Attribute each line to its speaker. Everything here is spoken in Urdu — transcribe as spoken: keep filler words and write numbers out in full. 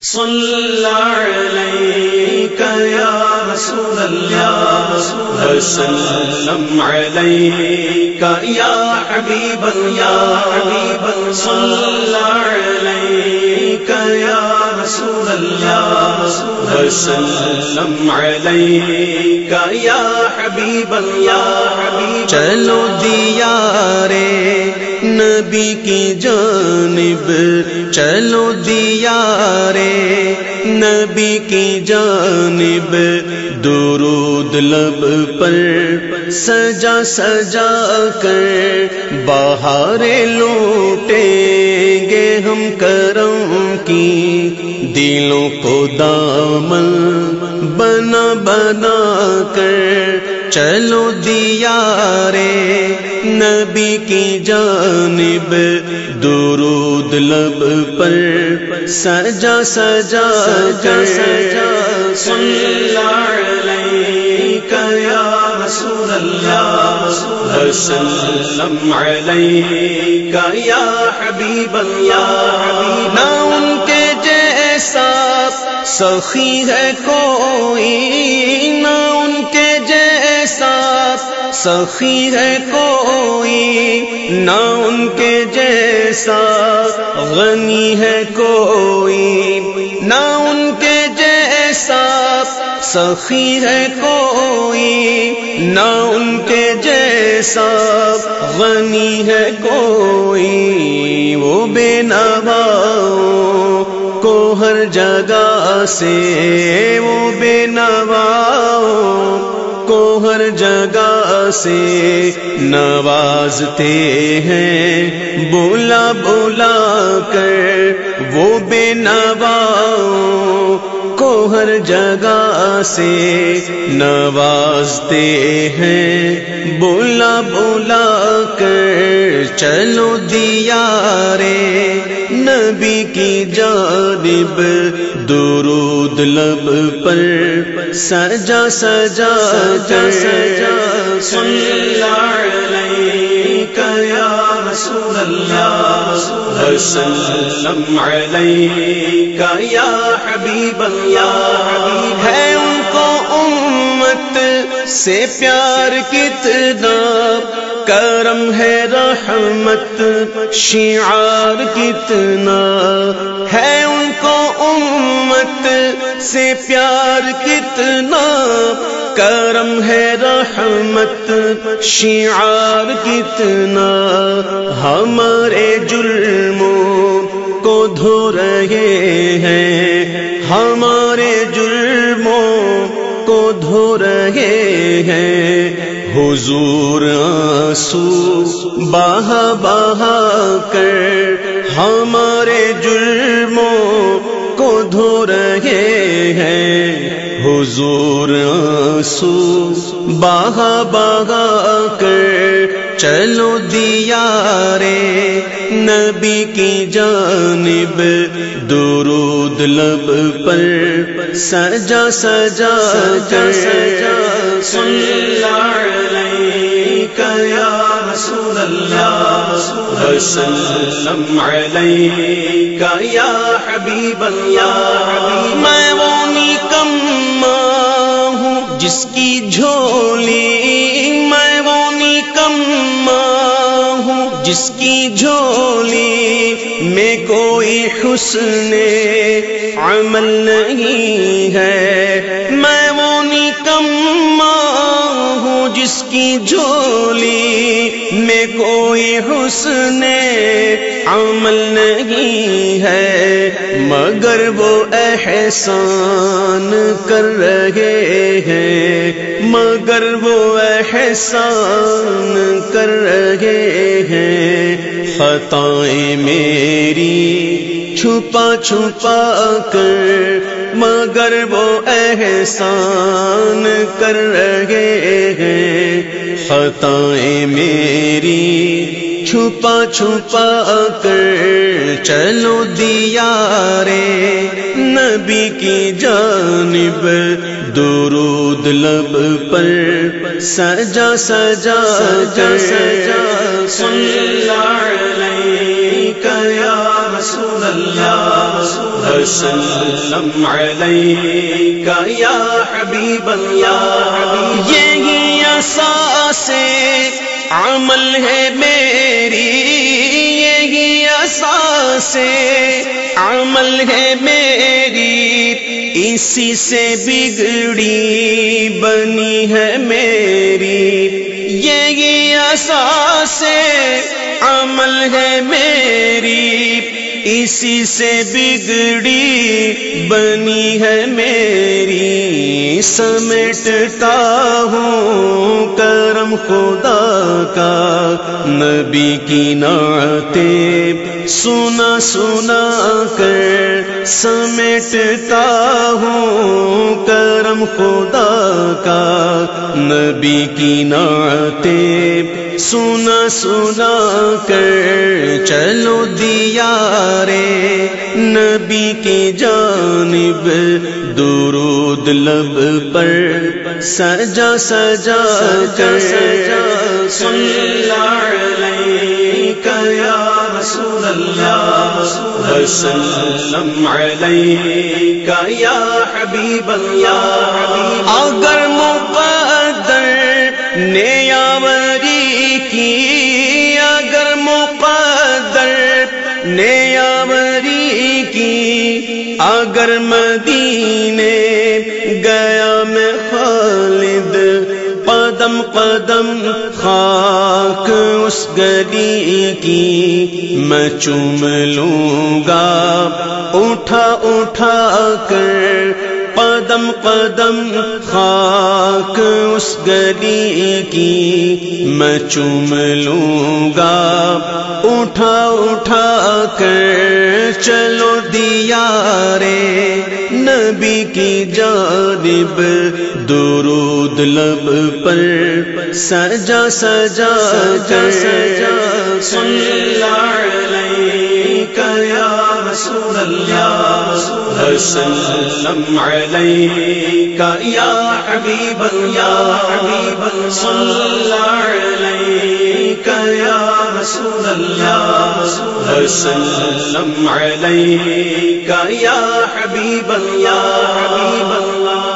Speaker 1: صلی علیک یا رسول اللہ وسلم علیک یا حبیب اللہ صلی علیک یا رسول اللہ وسلم علیک یا حبیب اللہ.
Speaker 2: چلو دیارے نبی کی جانب، چلو دیارے نبی کی جانب، درود لب پر سجا سجا کر بہاریں لوٹیں گے ہم کرم کی، دلوں کو دامن بنا بنا کر. چلو دیارے نبی کی جانب، درود لب پر سجا سجا کر.
Speaker 1: صلی علیک یا رسول اللہ وسلم علیک یا حبیب اللہ.
Speaker 2: نہ ان کے جیسا سخی ہے کوئی، نہ ان کے جیسا سخی ہے کوئی، نہ ان کے جیسا غنی ہے کوئی، نہ ان کے جیسا سخی ہے کوئی، نہ ان کے جیسا غنی ہے کوئی. وہ بے نواؤں کو ہر جگہ سے، وہ بے نواؤں کو ہر جگہ سے نوازتے ہیں بولا بولا کر. وہ بے نواؤں کو ہر جگہ سے نوازتے ہیں بولا بولا کر. چلو دیارے نبی کی جانب، درود لب پر سجا سجا کر.
Speaker 1: صلی علیک یا رسول اللہ وسلم علیک یا حبیب اللہ.
Speaker 2: ہے ان کو امت سے پیار کتنا، کرم ہے رحمت شعار کتنا. ہے ان کو امت سے پیار کتنا، کرم ہے رحمت شعار کتنا. ہمارے جرموں کو دھو رہے ہیں، ہمارے جرموں کو دھو رہے ہیں. حضور آنسو بہا بہا کر ہمارے جرموں کو دھو رہے ہیں. حضور آنسو بہا بہا کر. چلو دیارے نبی کی جانب، درود لب پر سجا سجا کر.
Speaker 1: صلی علیک یا رسول اللہ وسلم علیک یا حبیب اللہ.
Speaker 2: میں وہ نکما ہوں جس کی جھولی، میں وہ نکما ہوں جس کی جھولی میں کوئی حسن عمل نہیں ہے. میں وہ نکما ہوں جس کی جھولی میں کوئی حسن عمل نہیں ہے، مگر وہ احسان کر رہے ہیں، مگر وہ احسان کر رہے ہیں. خطائیں میری چھپا چھپا کر، مگر وہ احسان کر رہے ہیں. خطائیں میری چھپا چھپا کر. چلو دیارے نبی کی جانب، درود لب پر سجا سجا کر.
Speaker 1: صلی علیک علیک یا رسول اللہ وسلم علیک یا حبیب اللہ.
Speaker 2: یہی اساس عمل ہے میری، یہی اساس عمل ہے میری، اسی سے بگڑی بنی ہے میری. یہی اساس عمل ہے میری، اسی سے بگڑی بنی ہے میری. سمیٹتا ہوں کرم خدا کا، نبی کی نعتیں سنا سنا کر. سمیٹتا ہوں کرم خدا کا، نبی کی نعتیں سنا سنا کر. چلو دیارے نبی کی جانب درود لب پر سجا سجا کر.
Speaker 1: صلی علیک یا رسول اللہ وسلم علیک یا حبیب اللہ.
Speaker 2: اگر مقدر نے یاوری کی، اگر مقدر نے یاوری کی، اگر مدینے گیا میں خالد، قدم قدم خاک اس گلی کی میں چوم لوں گا اٹھا اٹھا کر. قدم قدم خاک اس گلی کی میں چوم لوں گا اٹھا اٹھا کر. چلو دیارے نبی کی جانب درود لب پر سجا سجا کر.
Speaker 1: صلی علیک یا رسول اللہ وسلم علیک یا حبیب اللہ. صلی علیک یا رسول اللہ وسلم علیک یا حبیب اللہ.